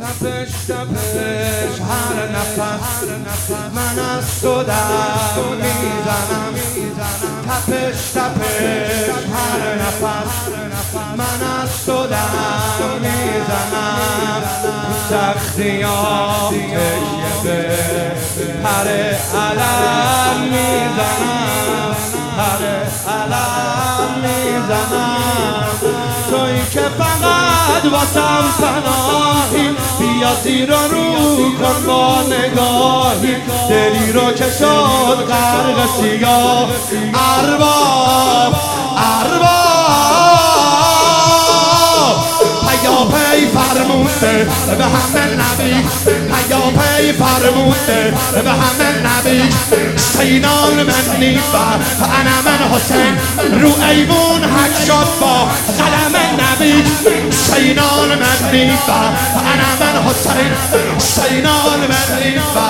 تپش تپش هر نفس من از تو دم میزنم تپش تپش هر نفس من از تو دم میزنم سختیام تکیه به پر علم میزنم پر علم میزنم تویی که فقط واسم پناهی بیا زیر و رو کن با نگاهی دلی رو که شد غرق سیاه ارباب پیاپی فرموده به همه نبی پیاپی فرموده به همه نبی سینال من نیفا انا من حسین رو ایوون حک شد با قلم نبی سینال من نیفا انا من حسین سینال من نیفا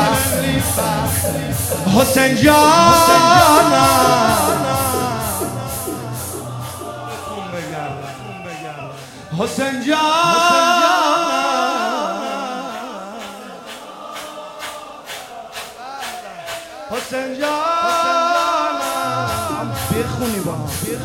حسین جانا حسین جان حسین جان بخونی با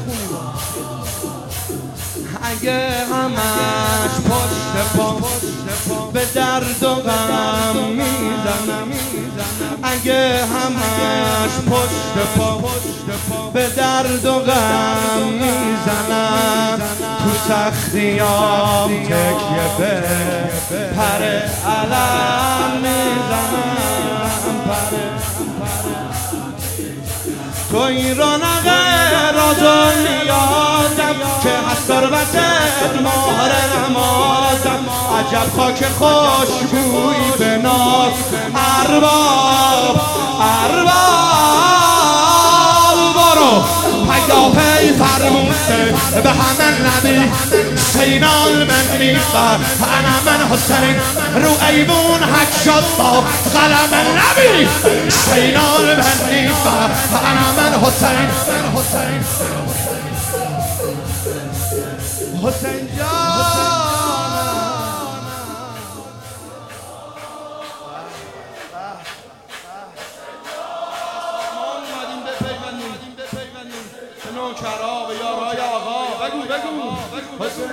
اگه همش پشت پا به درد و غم میزنم اگه همش پشت پا به درد و غم میزنم تو سختیام تکیه به پر علم میزنم تو این رونق راز و نیازم که از ثروتت مهر نمازم عجب خاک خوشبویی به ناز ارباب برو پیاپی فرموده به همه نبی سینال من نیفا انا من حسین رو ایوون حک شد با قلم نبی سینال من نیفا انا من حسین حسین جان نوکرا و یارای آقا بگو حسین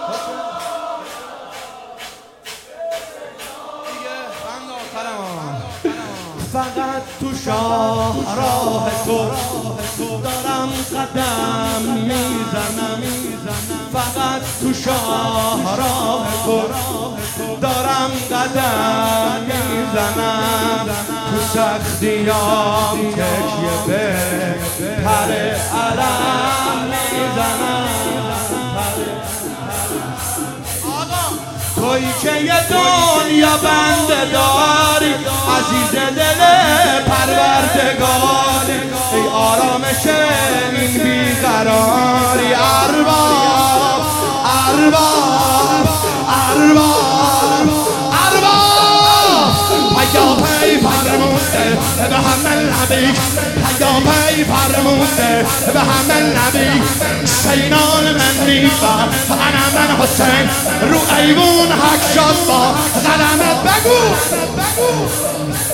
دیگه بند آخرم فقط تو شاهراه تو دارم قدم میزنم فقط تو شاهراه تو دارم قدم میزنم تو سختیام تکیه به پر علم میزنم تویی که یه دنیا بنده داری عزیز دل پروردگاری ای آرامش این بیقراری ارباب پیاپی فرموده به همه نبی پیاپی فرموده به همه نبی سینال من نیفا انا من حسین رو ایوون حک شد با قلمت بگو